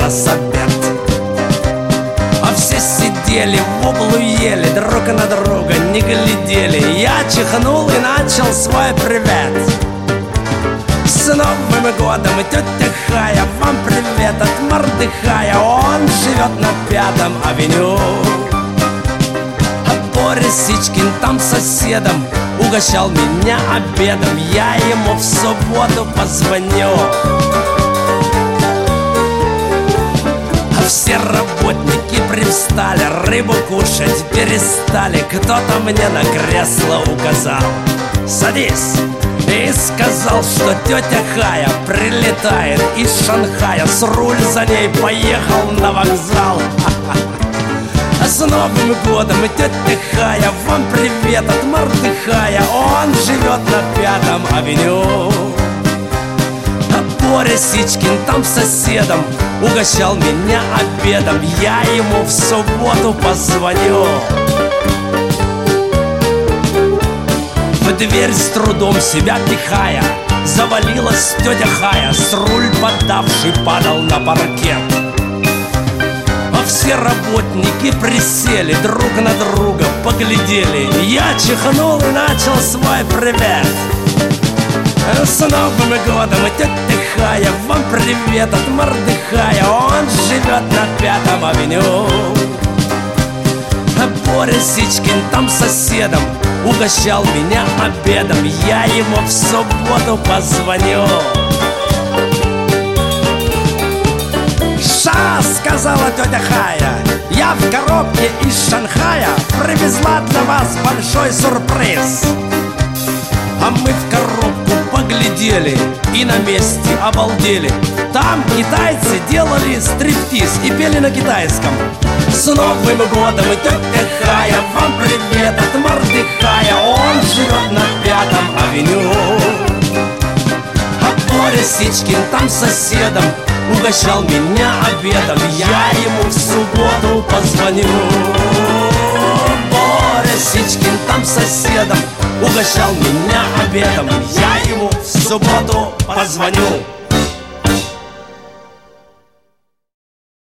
нас обед. А все сидели в углу ели, друг на друга не глядели. Я чихнул и начал свой привет. С Новым годом, тетя Хая, вам привет от Мордыхая. Он живет на 5-м авеню. А Борис Сичкин там соседом угощал меня обедом. Я ему в субботу позвоню. А все работники привстали, рыбу кушать перестали. Кто-то мне на кресло указал: садись. И сказал, что тетя Хая прилетает из Шанхая. С руль за ней поехал на вокзал. А с Новым годом, тетя Хая, вам привет от Мордыхая. Он живет на 5-м авеню. А Боря Сичкин там соседом угощал меня обедом. Я ему в субботу позвоню. В дверь с трудом себя пихая завалилась тетя Хая. С руль подавший падал на паркет. А все работники присели, друг на друга поглядели. Я чихнул и начал свой привет. С Новым годом, тетя Хая, вам привет от Мордыхая. Он живет на 5-м авеню. А Боря Сичкин там соседом угощал меня обедом. Я ему в субботу позвоню. «Ша!» — сказала тетя Хая. «Я в коробке из Шанхая привезла для вас большой сюрприз». А мы в коробку поглядели и на месте обалдели. Там китайцы делали стриптиз и пели на китайском. С Новым годом, тетя Хая, вам привет от Мордыхая. Он живет на 5-м авеню. А Боря Сичкин там соседом угощал меня обедом. Я ему в субботу позвоню. Боря Сичкин там соседом угощал меня обедом. Я ему в субботу позвоню.